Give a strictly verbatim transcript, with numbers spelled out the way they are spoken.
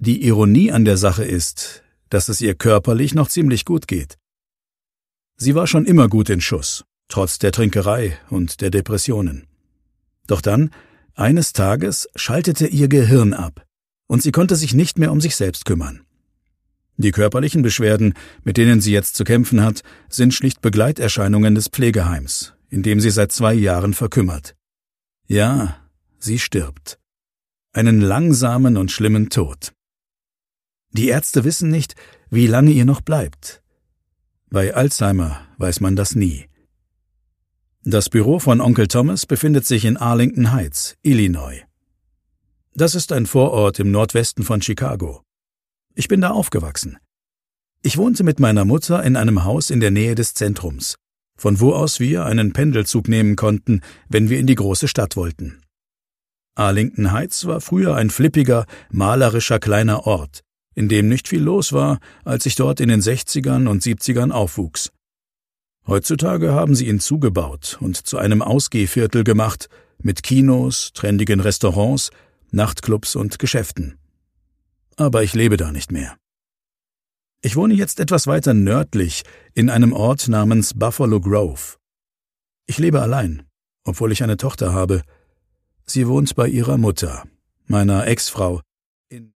Die Ironie an der Sache ist, dass es ihr körperlich noch ziemlich gut geht. Sie war schon immer gut in Schuss, trotz der Trinkerei und der Depressionen. Doch dann, eines Tages, schaltete ihr Gehirn ab und sie konnte sich nicht mehr um sich selbst kümmern. Die körperlichen Beschwerden, mit denen sie jetzt zu kämpfen hat, sind schlicht Begleiterscheinungen des Pflegeheims, in dem sie seit zwei Jahren verkümmert. Ja, sie stirbt. Einen langsamen und schlimmen Tod. Die Ärzte wissen nicht, wie lange ihr noch bleibt. Bei Alzheimer weiß man das nie. Das Büro von Onkel Thomas befindet sich in Arlington Heights, Illinois. Das ist ein Vorort im Nordwesten von Chicago. Ich bin da aufgewachsen. Ich wohnte mit meiner Mutter in einem Haus in der Nähe des Zentrums, von wo aus wir einen Pendelzug nehmen konnten, wenn wir in die große Stadt wollten. Arlington Heights war früher ein flippiger, malerischer kleiner Ort, in dem nicht viel los war, als ich dort in den sechzigern und siebzigern aufwuchs. Heutzutage haben sie ihn zugebaut und zu einem Ausgehviertel gemacht, mit Kinos, trendigen Restaurants, Nachtclubs und Geschäften. Aber ich lebe da nicht mehr. Ich wohne jetzt etwas weiter nördlich in einem Ort namens Buffalo Grove. Ich lebe allein, obwohl ich eine Tochter habe. Sie wohnt bei ihrer Mutter, meiner Ex-Frau, in